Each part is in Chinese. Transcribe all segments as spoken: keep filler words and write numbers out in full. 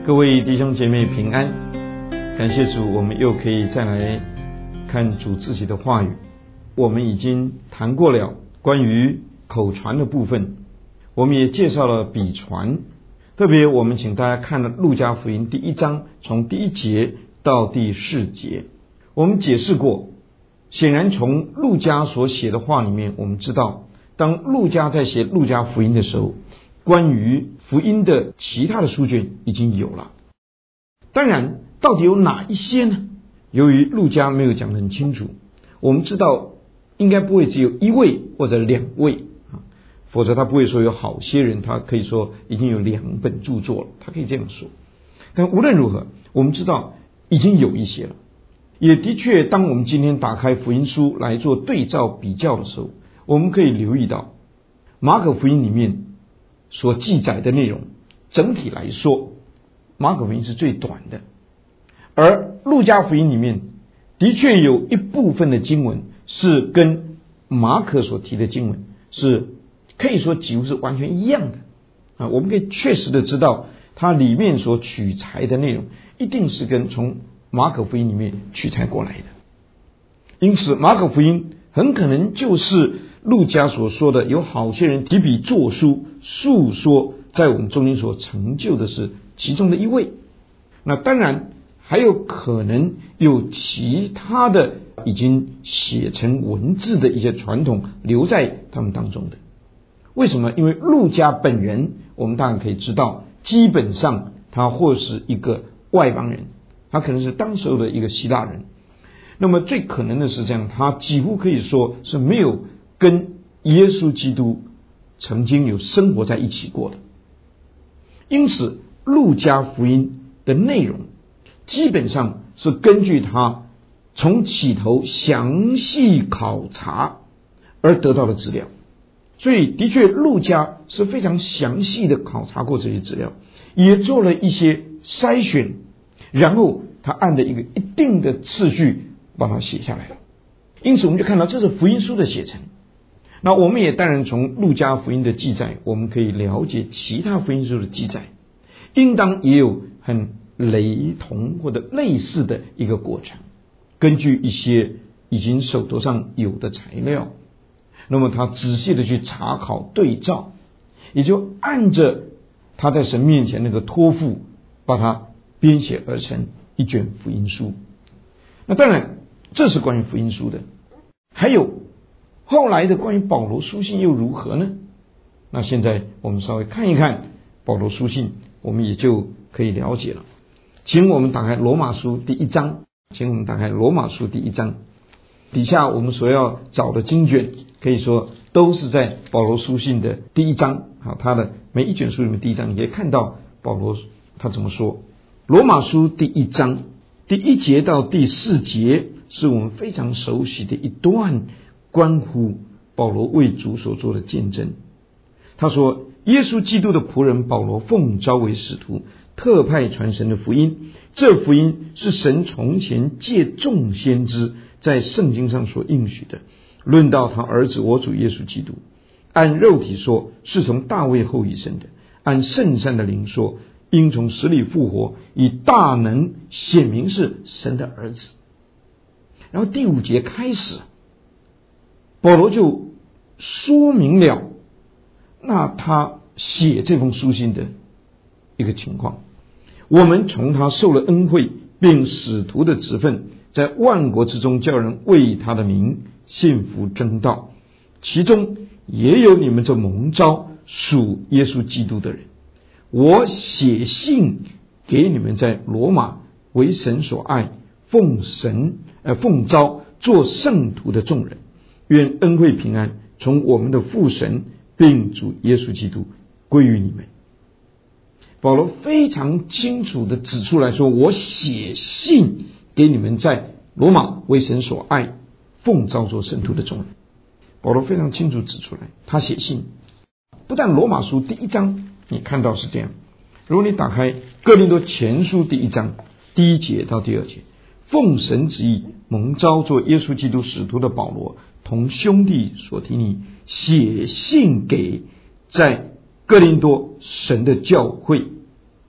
各位弟兄姐妹平安，感谢主，我们又可以再来看主自己的话语。我们已经谈过了关于口传的部分，我们也介绍了笔传，特别我们请大家看了路加福音第一章，从第一节到第四节。我们解释过，显然从路加所写的话里面，我们知道当路加在写路加福音的时候，关于福音的其他的书卷已经有了。当然到底有哪一些呢？由于路加没有讲得很清楚，我们知道应该不会只有一位或者两位，否则他不会说有好些人，他可以说已经有两本著作了，他可以这样说。但无论如何，我们知道已经有一些了。也的确，当我们今天打开福音书来做对照比较的时候，我们可以留意到马可福音里面所记载的内容，整体来说马可福音是最短的，而路加福音里面的确有一部分的经文是跟马可所提的经文是可以说几乎是完全一样的啊，我们可以确实的知道它里面所取材的内容一定是跟从马可福音里面取材过来的。因此马可福音很可能就是路加所说的有好些人提笔作书述说在我们中间所成就的是其中的一位。那当然还有可能有其他的已经写成文字的一些传统留在他们当中的。为什么？因为路加本人我们当然可以知道，基本上他或是一个外邦人，他可能是当时候的一个希腊人。那么最可能的是这样，他几乎可以说是没有跟耶稣基督曾经有生活在一起过的。因此路加福音的内容基本上是根据他从起头详细考察而得到的资料，所以的确路加是非常详细的考察过这些资料，也做了一些筛选，然后他按着一个一定的次序把它写下来了。因此我们就看到这是福音书的写成。那我们也当然从路加福音的记载，我们可以了解其他福音书的记载应当也有很雷同或者类似的一个过程。根据一些已经手头上有的材料，那么他仔细的去查考对照，也就按着他在神面前那个托付，把它编写而成一卷福音书。那当然这是关于福音书的。还有后来的关于保罗书信又如何呢？那现在我们稍微看一看保罗书信，我们也就可以了解了。请我们打开罗马书第一章，请我们打开罗马书第一章，底下我们所要找的经卷可以说都是在保罗书信的第一章。好，他的每一卷书里面第一章你可以看到保罗他怎么说。罗马书第一章第一节到第四节是我们非常熟悉的一段关乎保罗为主所做的见证。他说，耶稣基督的仆人保罗奉召为使徒，特派传神的福音。这福音是神从前借众先知在圣经上所应许的，论到他儿子我主耶稣基督，按肉体说是从大卫后裔生的，按圣善的灵说应从死里复活，以大能显明是神的儿子。然后第五节开始，保罗就说明了那他写这封书信的一个情况。我们从他受了恩惠并使徒的职分，在万国之中叫人为他的名信服真道，其中也有你们这蒙召属耶稣基督的人。我写信给你们在罗马为神所爱，奉神呃奉召做圣徒的众人，愿恩惠平安从我们的父神并主耶稣基督归于你们。保罗非常清楚地指出来说，我写信给你们在罗马为神所爱，奉召做圣徒的众人。保罗非常清楚指出来，他写信不但罗马书第一章你看到是这样，如果你打开哥林多前书第一章第一节到第二节，奉神旨意蒙召做耶稣基督使徒的保罗，同兄弟所提尼写信给在哥林多神的教会。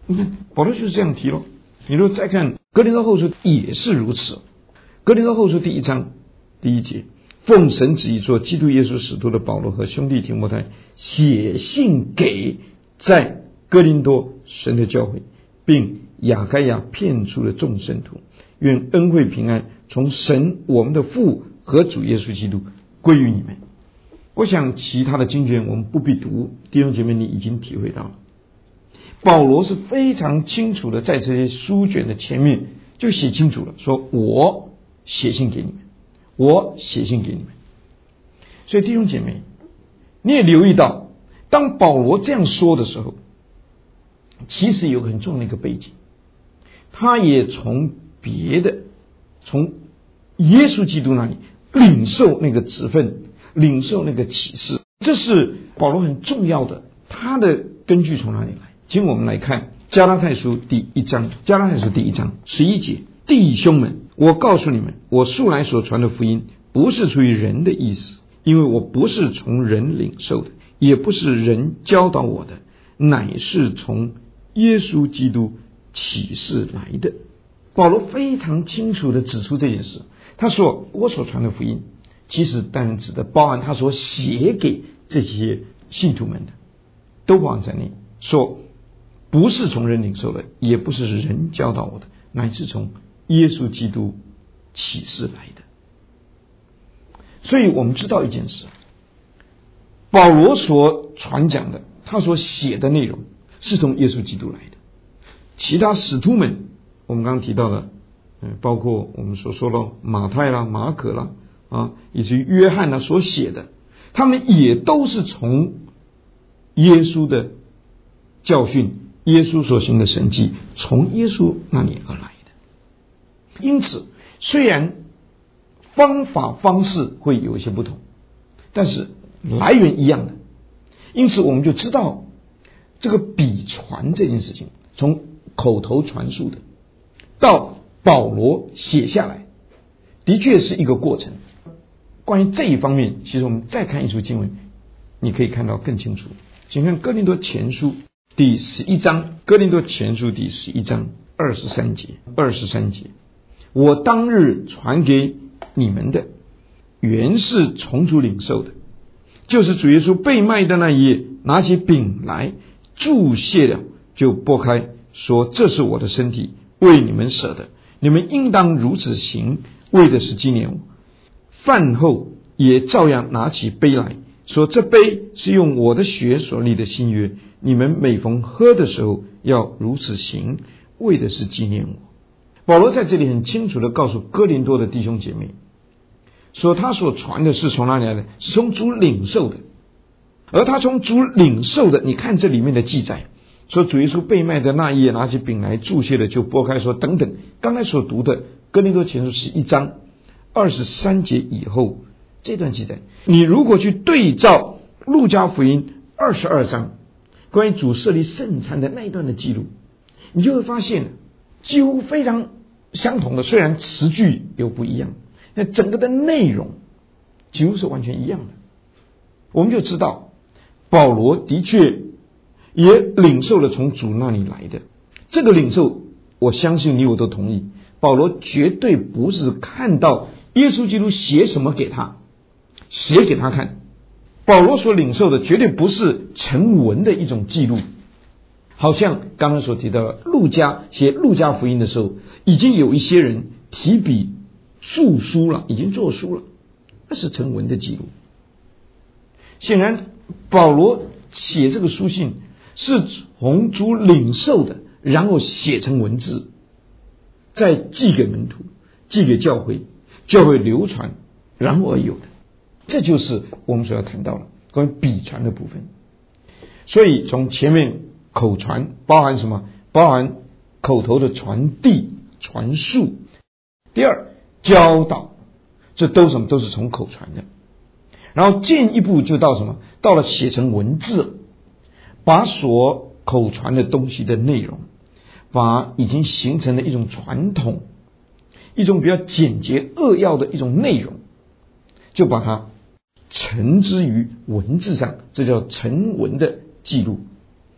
你看保罗就是这样提咯。你如果再看哥林多后书也是如此。哥林多后书第一章第一节，奉神旨意做基督耶稣使徒的保罗和兄弟提摩太写信给在哥林多神的教会，并亚该亚遍处的众圣徒，愿恩惠平安从神我们的父和主耶稣基督归于你们。我想其他的经卷我们不必读，弟兄姐妹你已经体会到了，保罗是非常清楚的在这些书卷的前面就写清楚了，说我写信给你们，我写信给你们。所以弟兄姐妹你也留意到，当保罗这样说的时候，其实有很重要的一个背景，他也从别的从耶稣基督那里领受那个职分，领受那个启示，这是保罗很重要的。他的根据从哪里来？请我们来看加拉太书第一章，加拉太书第一章十一节，弟兄们，我告诉你们，我素来所传的福音不是出于人的意思，因为我不是从人领受的，也不是人教导我的，乃是从耶稣基督启示来的。保罗非常清楚地指出这件事，他说我所传的福音其实当然指的包含他所写给这些信徒们的，都包含在内，说不是从人领受的，也不是人教导我的，乃是从耶稣基督启示来的。所以我们知道一件事，保罗所传讲的，他所写的内容是从耶稣基督来的。其他使徒们我们刚刚提到的，包括我们所说的马太啦、马可啦啊，以及约翰啦所写的，他们也都是从耶稣的教训，耶稣所行的神迹，从耶稣那里而来的。因此虽然方法方式会有一些不同，但是来源一样的。因此我们就知道这个笔传这件事情，从口头传述的到保罗写下来，的确是一个过程。关于这一方面，其实我们再看一处经文，你可以看到更清楚。请看哥林多前书第十一章，哥林多前书第十一章二十三节，二十三节，我当日传给你们的，原是从主领受的，就是主耶稣被卖的那一夜，拿起饼来，注谢了，就擘开，说这是我的身体，为你们舍的，你们应当如此行，为的是纪念我。饭后也照样拿起杯来，说这杯是用我的血所立的新约，你们每逢喝的时候要如此行，为的是纪念我。保罗在这里很清楚地告诉哥林多的弟兄姐妹，说他所传的是从哪里来的？是从主领受的。而他从主领受的，你看这里面的记载，说主耶稣被卖的那一夜，拿起饼来，注谢了，就擘开，说等等。刚才所读的哥林多前书十一章二十三节以后这段记载，你如果去对照路加福音二十二章关于主设立圣餐的那一段的记录，你就会发现几乎非常相同的，虽然词句有不一样，那整个的内容几乎是完全一样的。我们就知道保罗的确也领受了从主那里来的。这个领受我相信你我都同意，保罗绝对不是看到耶稣基督写什么给他写给他看，保罗所领受的绝对不是成文的一种记录，好像刚刚所提到的路加写路加福音的时候，已经有一些人提笔著书了，已经作书了，那是成文的记录。显然保罗写这个书信是从主领受的，然后写成文字，再寄给门徒，寄给教会，教会流传，然后而有的。这就是我们所要谈到的关于笔传的部分。所以从前面口传包含什么？包含口头的传递、传述。第二，教导，这都什么？都是从口传的。然后进一步就到什么？到了写成文字，把所口传的东西的内容，把已经形成的一种传统，一种比较简洁扼要的一种内容，就把它陈之于文字上，这叫成文的记录。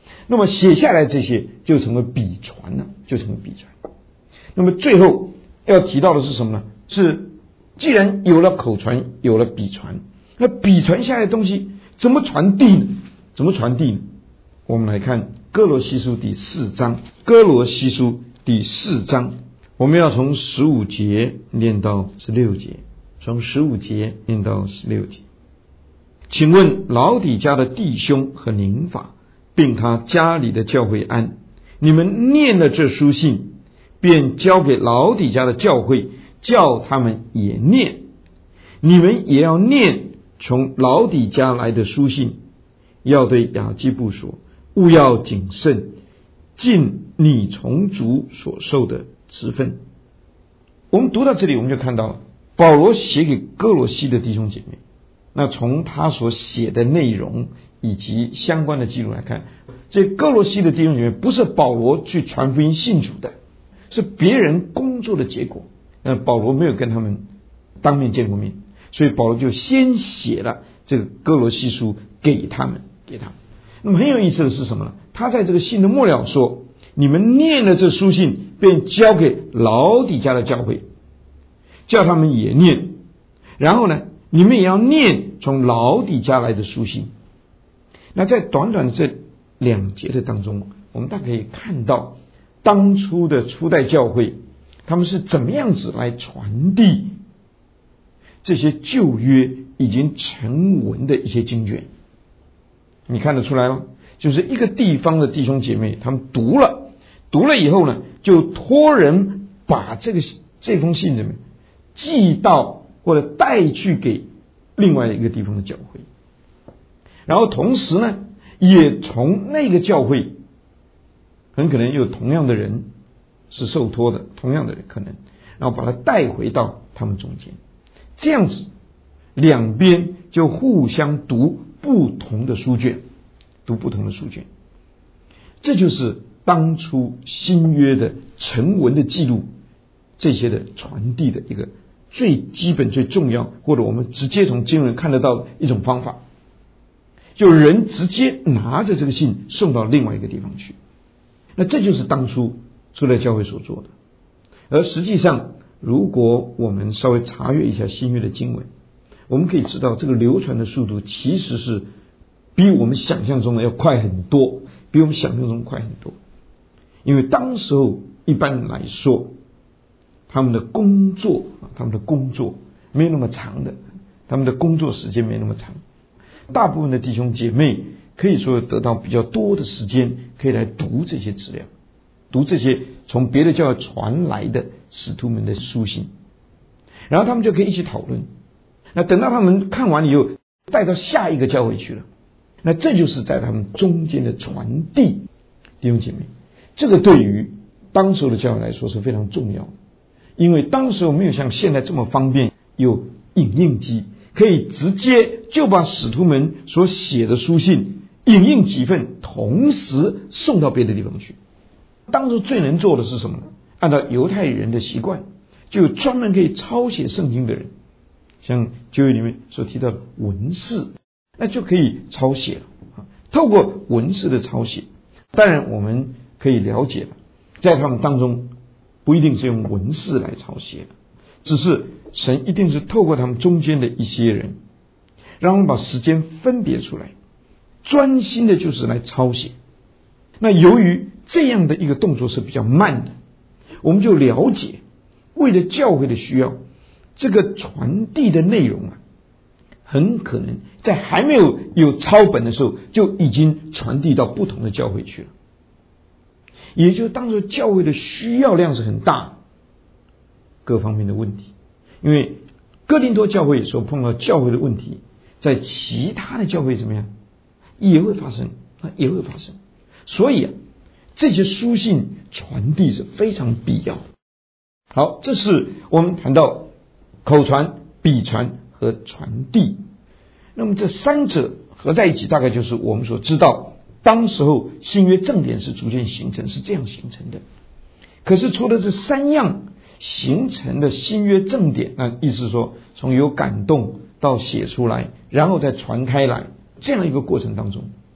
那么写下来这些就成为笔传了，就成为笔传。那么最后要提到的是什么呢？是既然有了口传，有了笔传，那笔传下来的东西怎么传递呢？怎么传递呢？我们来看哥罗西书第四章，哥罗西书第四章，我们要从十五节念到十六节，从十五节念到十六节。请问老底家的弟兄和宁法，并他家里的教会安，你们念了这书信，便交给老底家的教会，叫他们也念。你们也要念从老底家来的书信，要对雅基布说，务要谨慎，尽你从主所受的职分。我们读到这里，我们就看到了保罗写给哥罗西的弟兄姐妹，那从他所写的内容以及相关的记录来看，这哥罗西的弟兄姐妹不是保罗去传福音信主的，是别人工作的结果。那保罗没有跟他们当面见过面，所以保罗就先写了这个哥罗西书给他们，给他们。那么很有意思的是什么呢？他在这个信的末了说，你们念了这书信，便交给老底家的教会，叫他们也念。然后呢，你们也要念从老底家来的书信。那在短短的这两节的当中，我们大概可以看到当初的初代教会他们是怎么样子来传递这些旧约已经成文的一些经卷。你看得出来吗？就是一个地方的弟兄姐妹，他们读了读了以后呢，就托人把这个这封信怎么寄到或者带去给另外一个地方的教会，然后同时呢，也从那个教会很可能有同样的人是受托的，同样的人可能，然后把它带回到他们中间，这样子两边就互相读不同的书卷，读不同的书卷，这就是当初新约的成文的记录，这些的传递的一个最基本最重要，或者我们直接从经文看得到的一种方法，就人直接拿着这个信送到另外一个地方去。那这就是当初初代教会所做的。而实际上如果我们稍微查阅一下新约的经文，我们可以知道这个流传的速度其实是比我们想象中的要快很多，比我们想象中快很多。因为当时候一般来说，他们的工作他们的工作没有那么长的，他们的工作时间没那么长，大部分的弟兄姐妹可以说得到比较多的时间，可以来读这些资料，读这些从别的教会传来的使徒们的书信，然后他们就可以一起讨论。那等到他们看完以后，带到下一个教会去了，那这就是在他们中间的传递。弟兄姐妹，这个对于当时的教会来说是非常重要的，因为当时没有像现在这么方便，有影印机可以直接就把使徒们所写的书信影印几份，同时送到别的地方去。当时最能做的是什么呢？按照犹太人的习惯，就有专门可以抄写圣经的人，像旧约里面所提到的文士，那就可以抄写了。透过文士的抄写，当然我们可以了解了，在他们当中不一定是用文士来抄写的，只是神一定是透过他们中间的一些人，让我们把时间分别出来，专心的就是来抄写。那由于这样的一个动作是比较慢的，我们就了解为了教会的需要，这个传递的内容啊，很可能在还没有有抄本的时候就已经传递到不同的教会去了。也就是当时教会的需要量是很大，各方面的问题。因为哥林多教会所碰到教会的问题，在其他的教会怎么样也会发生，也会发生。所以啊，这些书信传递是非常必要的。好，这是我们谈到口传、笔传和传递。那么这三者合在一起，大概就是我们所知道当时候新约正典是逐渐形成，是这样形成的。可是除了这三样形成的新约正典，那意思是说从有感动到写出来，然后再传开来，这样一个过程当中，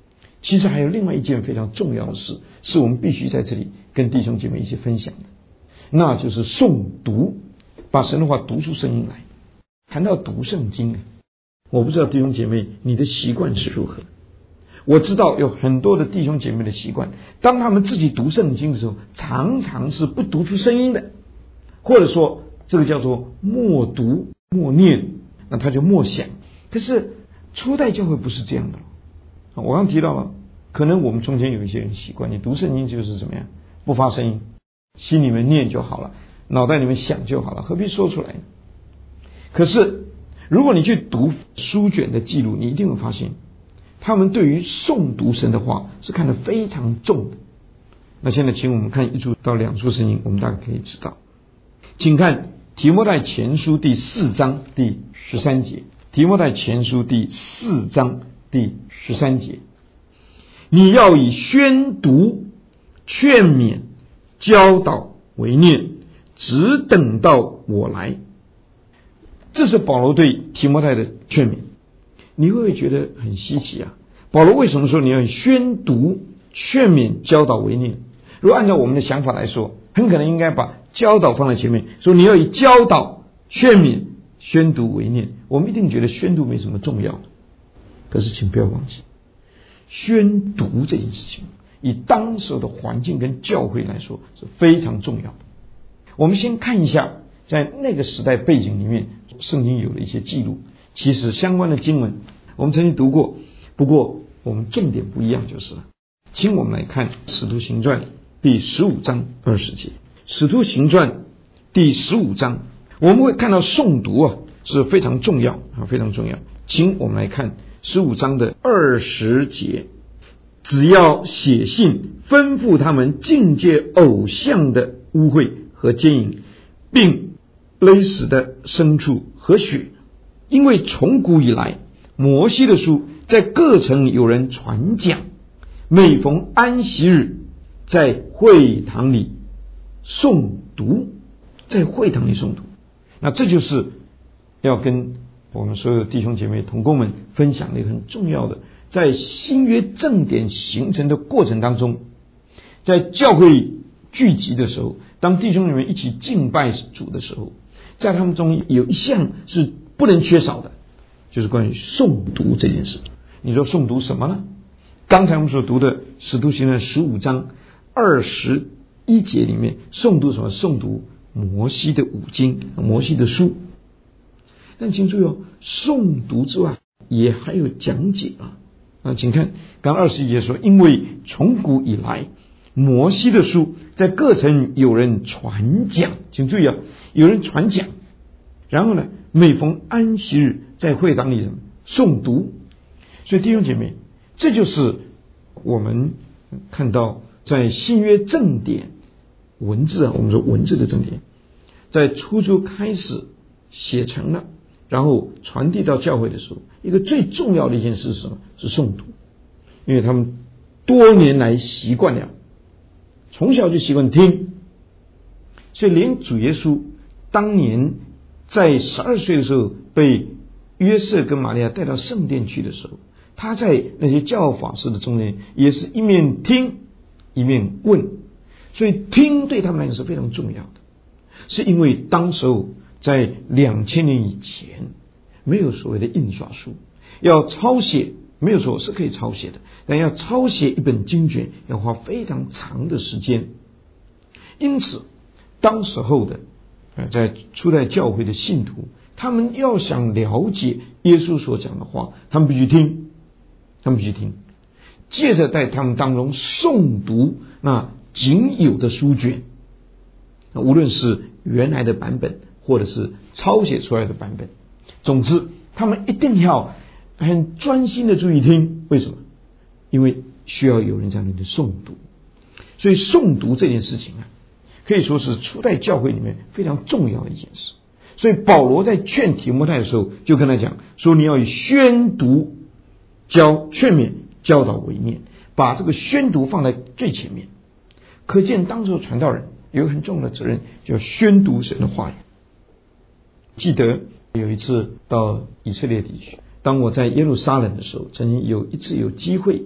其实还有另外一件非常重要的事，是我们必须在这里跟弟兄姐妹一起分享的，那就是诵读，把神的话读出声音来。谈到读圣经，我不知道弟兄姐妹你的习惯是如何。我知道有很多的弟兄姐妹的习惯，当他们自己读圣经的时候，常常是不读出声音的，或者说这个叫做默读默念，那他就默想。可是初代教会不是这样的。我刚提到了，可能我们中间有一些人习惯，你读圣经就是怎么样，不发声音，心里面念就好了，脑袋里面想就好了，何必说出来呢？可是如果你去读书卷的记录，你一定会发现他们对于诵读神的话是看得非常重的。那现在请我们看一处到两处圣经，我们大概可以知道。请看提摩太前书第四章第十三节，提摩太前书第四章第十三节，你要以宣读、劝勉、教导为念，只等到我来。这是保罗对提摩太的劝勉。你会不会觉得很稀奇啊？保罗为什么说你要以宣读、劝勉、教导为念？如果按照我们的想法来说，很可能应该把教导放在前面，说你要以教导、劝勉、宣读为念。我们一定觉得宣读没什么重要，可是请不要忘记，宣读这件事情以当时的环境跟教会来说是非常重要的。我们先看一下在那个时代背景里面圣经有了一些记录，其实相关的经文我们曾经读过，不过我们重点不一样就是了。请我们来看使徒行传第十五章二十节。使徒行传第十五章我们会看到诵读啊是非常重要啊，非常重要。请我们来看十五章的二十节，只要写信吩咐他们禁戒偶像的污秽和奸淫，并勒死的牲畜和血，因为从古以来摩西的书在各城有人传讲，每逢安息日在会堂里诵读，在会堂里诵读。那这就是要跟我们所有弟兄姐妹同工们分享的一个很重要的，在新约正典形成的过程当中，在教会聚集的时候，当弟兄姊妹一起敬拜主的时候，在他们中有一项是不能缺少的，就是关于诵读这件事。你说诵读什么呢？刚才我们所读的使徒行传十五章二十一节里面诵读什么？诵读摩西的五经，摩西的书。但请注意哦，诵读之外也还有讲解啊。啊，请看刚二十一节说，因为从古以来摩西的书在各城有人传讲，请注意啊，有人传讲。然后呢，每逢安息日在会堂里诵读。所以弟兄姐妹，这就是我们看到在新约正典文字啊，我们说文字的正典，在初初开始写成了，然后传递到教会的时候，一个最重要的一件事是什么？是诵读。因为他们多年来习惯了，从小就习惯听，所以连主耶稣当年在十二岁的时候被约瑟跟玛利亚带到圣殿去的时候，他在那些教法师的中间也是一面听一面问。所以听对他们来讲是非常重要的，是因为当时候在两千年以前没有所谓的印刷术，要抄写没有错，是可以抄写的，但要抄写一本经卷要花非常长的时间。因此当时候的在初代教会的信徒，他们要想了解耶稣所讲的话，他们必须听，他们必须听，接着在他们当中诵读那仅有的书卷，无论是原来的版本或者是抄写出来的版本，总之他们一定要很专心的注意听。为什么？因为需要有人在那里诵读。所以诵读这件事情啊，可以说是初代教会里面非常重要的一件事。所以保罗在劝提摩太的时候就跟他讲说，你要以宣读、教、劝勉、教导为念，把这个宣读放在最前面。可见当时的传道人有很重要的责任，就要宣读神的话语。记得有一次到以色列地区，当我在耶路撒冷的时候，曾经有一次有机会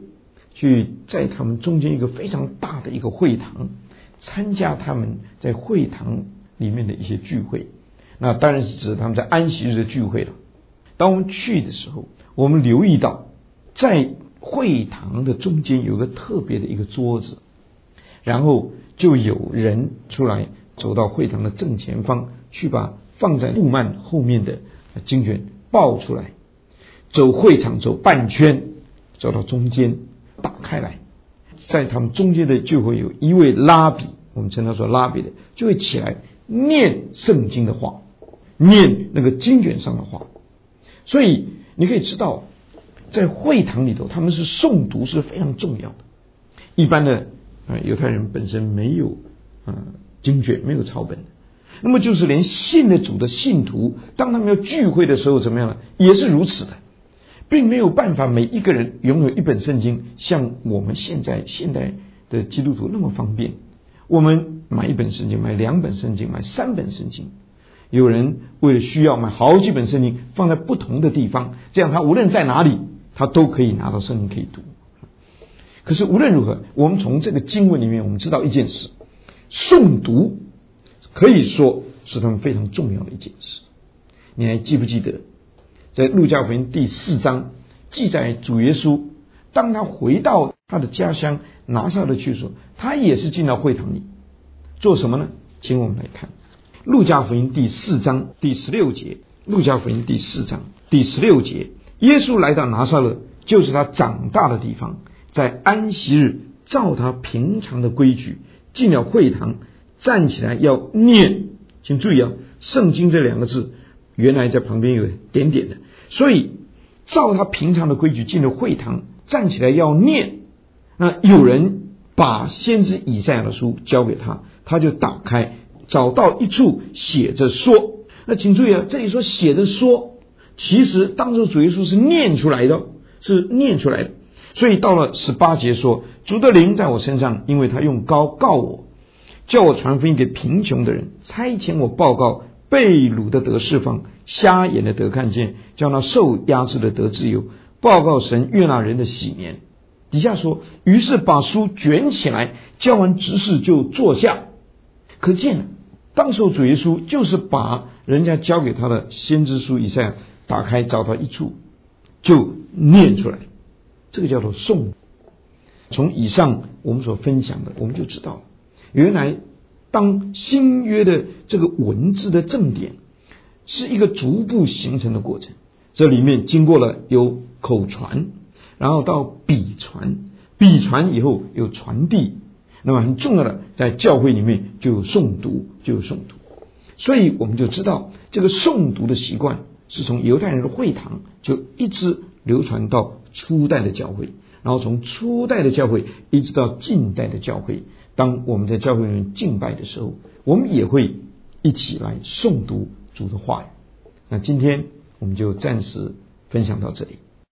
去在他们中间一个非常大的一个会堂，参加他们在会堂里面的一些聚会。那当然是指他们在安息日的聚会了。当我们去的时候，我们留意到在会堂的中间有个特别的一个桌子，然后就有人出来走到会堂的正前方，去把放在布幔后面的经卷抱出来，走会场走半圈，走到中间打开来，在他们中间的就会有一位拉比，我们称他说拉比的，就会起来念圣经的话，念那个经卷上的话。所以你可以知道，在会堂里头他们是诵读是非常重要的。一般的呃犹太人本身没有呃经卷，没有抄本，那么就是连信的主的信徒，当他们要聚会的时候怎么样呢？也是如此的，并没有办法每一个人拥有一本圣经，像我们现在现代的基督徒那么方便。我们买一本圣经，买两本圣经，买三本圣经，有人为了需要买好几本圣经放在不同的地方，这样他无论在哪里他都可以拿到圣经可以读。可是无论如何，我们从这个经文里面我们知道一件事，诵读可以说是他们非常重要的一件事。你还记不记得在路加福音第四章记载主耶稣当他回到他的家乡拿撒勒去的时候，他也是进到会堂里做什么呢？请我们来看路加福音第四章第十六节。路加福音第四章第十六节，耶稣来到拿撒勒，就是他长大的地方，在安息日照他平常的规矩进了会堂，站起来要念。请注意啊，圣经这两个字原来在旁边有点点的，所以照他平常的规矩进了会堂，站起来要念。那有人把先知以赛亚的书交给他，他就打开，找到一处写着说。那请注意啊，这里说写着说，其实当时主耶稣是念出来的，是念出来的。所以到了十八节说，主的灵在我身上，因为他用膏告我，叫我传福音给贫穷的人，差遣我报告被掳的得释放，瞎眼的得看见，叫那受压制的得自由，报告神悦纳人的喜年。底下说，于是把书卷起来，教完执事就坐下。可见当时主耶稣就是把人家交给他的先知书以赛亚打开，找到一处就念出来，这个叫做诵。从以上我们所分享的，我们就知道原来当新约的这个文字的正典是一个逐步形成的过程，这里面经过了有口传，然后到笔传，笔传以后有传递，那么很重要的在教会里面就有诵读，就有诵读。所以我们就知道这个诵读的习惯是从犹太人的会堂就一直流传到初代的教会，然后从初代的教会一直到近代的教会。当我们在教会里面敬拜的时候，我们也会一起来诵读主的话语。那今天我们就暂时分享到这里。